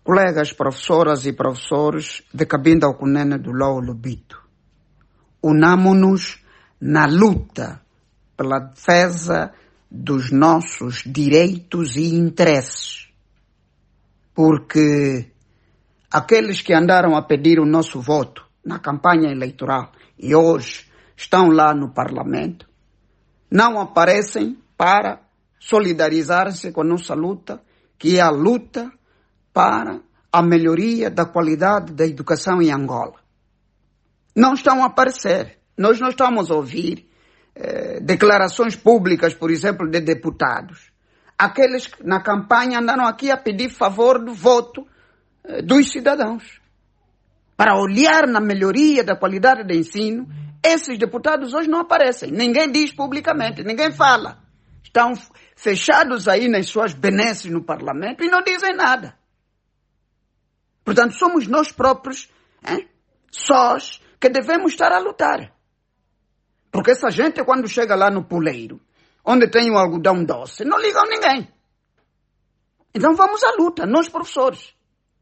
Colegas professoras e professores de Cabinda Alcunene do Lau Lobito, unamo-nos na luta pela defesa dos nossos direitos e interesses. Porque aqueles que andaram a pedir o nosso voto na campanha eleitoral e hoje estão lá no Parlamento, não aparecem para solidarizar-se com a nossa luta, que é a luta para a melhoria da qualidade da educação em Angola. Não estão a aparecer. Nós não estamos a ouvir declarações públicas, por exemplo, de deputados. Aqueles que na campanha andaram aqui a pedir favor do voto dos cidadãos. Para olhar na melhoria da qualidade do ensino, esses deputados hoje não aparecem. Ninguém diz publicamente, ninguém fala. Estão fechados aí nas suas benesses no Parlamento e não dizem nada. Portanto, somos nós próprios, sós, que devemos estar a lutar. Porque essa gente, quando chega lá no puleiro, onde tem o algodão doce, não ligam ninguém. Então vamos à luta, nós professores.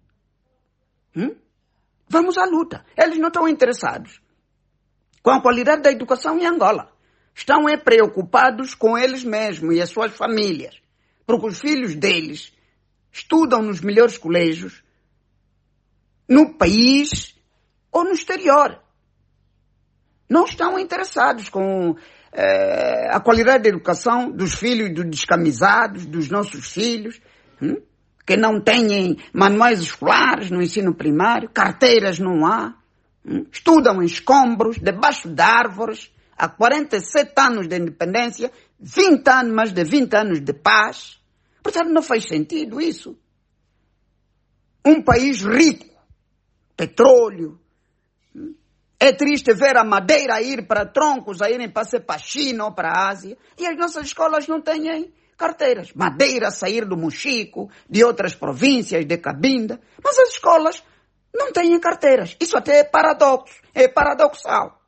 Vamos à luta. Eles não estão interessados com a qualidade da educação em Angola. Estão preocupados com eles mesmos e as suas famílias. Porque os filhos deles estudam nos melhores colégios, no país ou no exterior. Não estão interessados com a qualidade da educação dos filhos dos descamisados, dos nossos filhos, que não têm manuais escolares no ensino primário, carteiras não há, estudam em escombros, debaixo de árvores, há 47 anos de independência, mais de 20 anos de paz. Portanto, não faz sentido isso. Um país rico, petróleo. É triste ver a madeira ir para troncos, a irem para a China ou para a Ásia. E as nossas escolas não têm carteiras. Madeira a sair do Mochico, de outras províncias, de Cabinda. Mas as escolas não têm carteiras. Isso até é paradoxo. É paradoxal.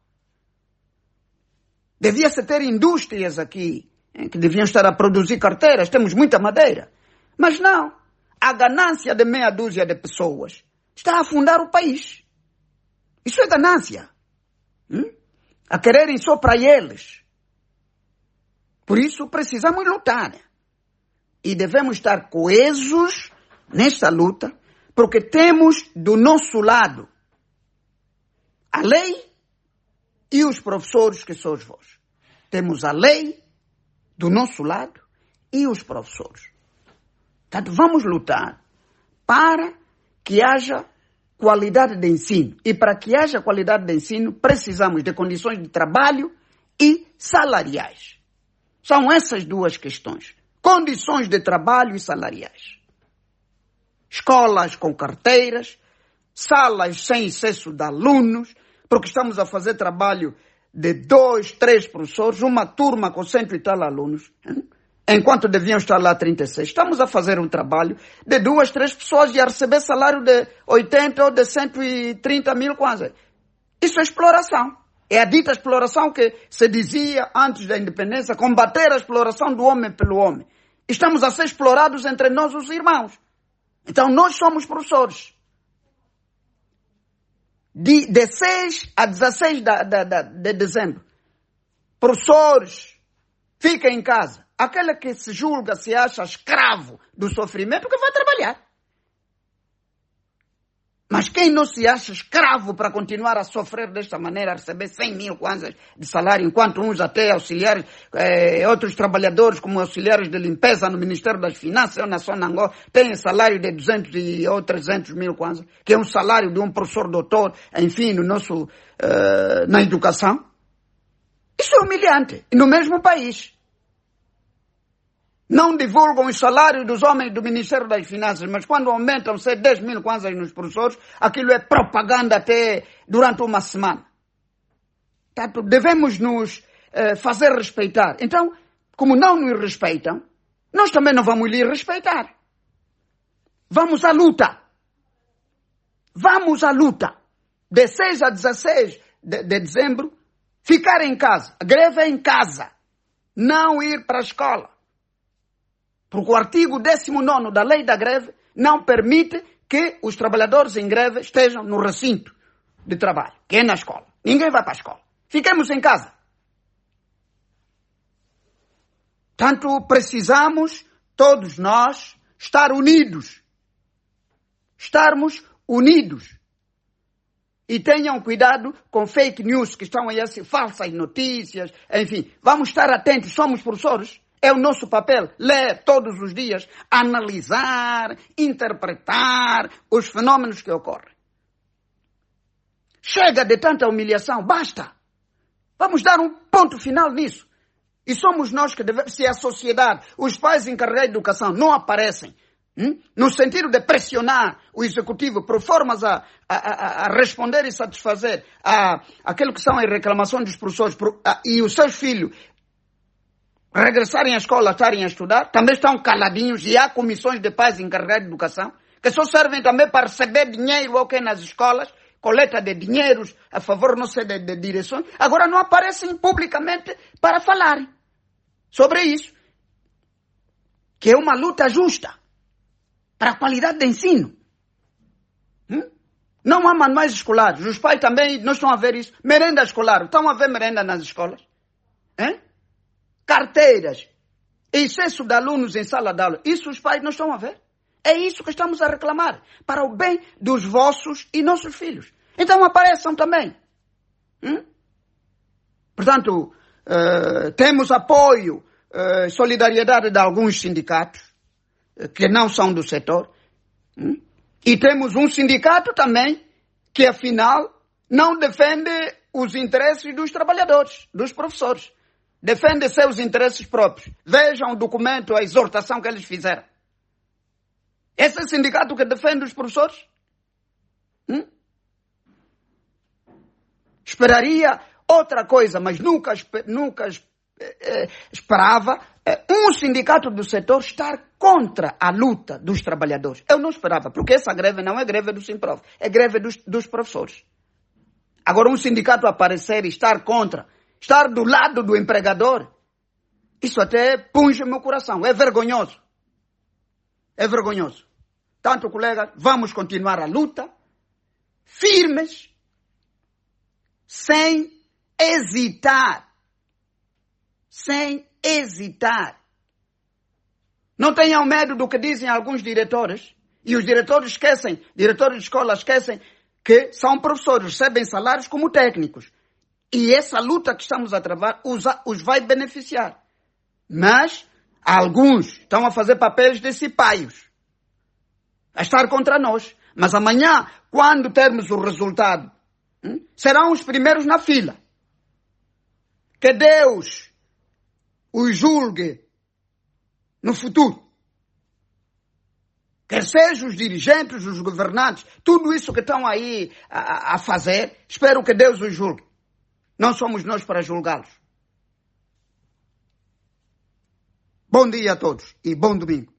Devia-se ter indústrias aqui, que deviam estar a produzir carteiras. Temos muita madeira. Mas não. A ganância de meia dúzia de pessoas está a afundar o país. Isso é ganância. A quererem só para eles. Por isso precisamos lutar. E devemos estar coesos nesta luta, porque temos do nosso lado a lei e os professores que sois vós. Temos a lei do nosso lado e os professores. Portanto, vamos lutar para que haja qualidade de ensino. E para que haja qualidade de ensino, precisamos de condições de trabalho e salariais. São essas duas questões. Condições de trabalho e salariais. Escolas com carteiras, salas sem excesso de alunos, porque estamos a fazer trabalho de 2, 3 professores, uma turma com 100 e tal alunos, enquanto deviam estar lá 36. Estamos a fazer um trabalho de 2, 3 pessoas e a receber salário de 80 ou de 130 mil quase. Isso é exploração. É a dita exploração que se dizia antes da independência, combater a exploração do homem pelo homem. Estamos a ser explorados entre nós os irmãos. Então nós somos professores. De 6 a 16 de dezembro. Professores, fiquem em casa. Aquele que se julga, se acha escravo do sofrimento, que vai trabalhar. Mas quem não se acha escravo para continuar a sofrer desta maneira, a receber 100 mil kwanzas de salário, enquanto uns até auxiliares, outros trabalhadores como auxiliares de limpeza no Ministério das Finanças ou na Zona Angola, têm salário de 200 ou 300 mil kwanzas, que é um salário de um professor doutor, enfim, no nosso, na educação. Isso é humilhante. E no mesmo país. Não divulgam os salários dos homens do Ministério das Finanças, mas quando aumentam-se 10 mil kwanzas nos professores, aquilo é propaganda até durante uma semana. Portanto, devemos nos fazer respeitar. Então, como não nos respeitam, nós também não vamos lhes respeitar. Vamos à luta. Vamos à luta. De 6 a 16 de dezembro, ficar em casa. A greve é em casa. Não ir para a escola. Porque o artigo 19º da lei da greve não permite que os trabalhadores em greve estejam no recinto de trabalho, que é na escola. Ninguém vai para a escola. Fiquemos em casa. Portanto, precisamos, todos nós, estar unidos. Estarmos unidos. E tenham cuidado com fake news, que estão aí, assim, falsas notícias, enfim. Vamos estar atentos, somos professores. É o nosso papel ler todos os dias, analisar, interpretar os fenômenos que ocorrem. Chega de tanta humilhação, basta. Vamos dar um ponto final nisso. E somos nós que devemos, se a sociedade, os pais encarregados de educação não aparecem, no sentido de pressionar o executivo por formas a responder e satisfazer aquilo que são as reclamações dos professores e os seus filhos regressarem à escola, estarem a estudar, também estão caladinhos e há comissões de pais encarregados de educação que só servem também para receber dinheiro nas escolas, coleta de dinheiros a favor, não sei, de direções. Agora não aparecem publicamente para falarem sobre isso, que é uma luta justa para a qualidade de ensino. Não há manuais escolares. Os pais também não estão a ver isso. Merenda escolar. Estão a ver merenda nas escolas? Carteiras. Excesso de alunos em sala de aula. Isso os pais não estão a ver. É isso que estamos a reclamar. Para o bem dos vossos e nossos filhos. Então apareçam também. Portanto, temos apoio, solidariedade de alguns sindicatos que não são do setor. E temos um sindicato também que, afinal, não defende os interesses dos trabalhadores, dos professores. Defende seus interesses próprios. Vejam o documento, a exortação que eles fizeram. Esse é o sindicato que defende os professores? Esperaria outra coisa, mas nunca esperava um sindicato do setor estar contra a luta dos trabalhadores. Eu não esperava, porque essa greve não é greve do Simprof, é greve dos professores. Agora um sindicato aparecer e estar contra, estar do lado do empregador, isso até punge meu coração, é vergonhoso. É vergonhoso. Tanto, colegas, vamos continuar a luta, firmes, sem hesitar. Sem hesitar. Não tenham medo do que dizem alguns diretores. E os diretores diretores de escola esquecem que são professores, recebem salários como técnicos. E essa luta que estamos a travar os vai beneficiar. Mas alguns estão a fazer papéis de cipaios. A estar contra nós. Mas amanhã, quando termos o resultado, serão os primeiros na fila. Que Deus os julgue no futuro. Quer sejam os dirigentes, os governantes, tudo isso que estão aí a fazer, espero que Deus os julgue. Não somos nós para julgá-los. Bom dia a todos e bom domingo.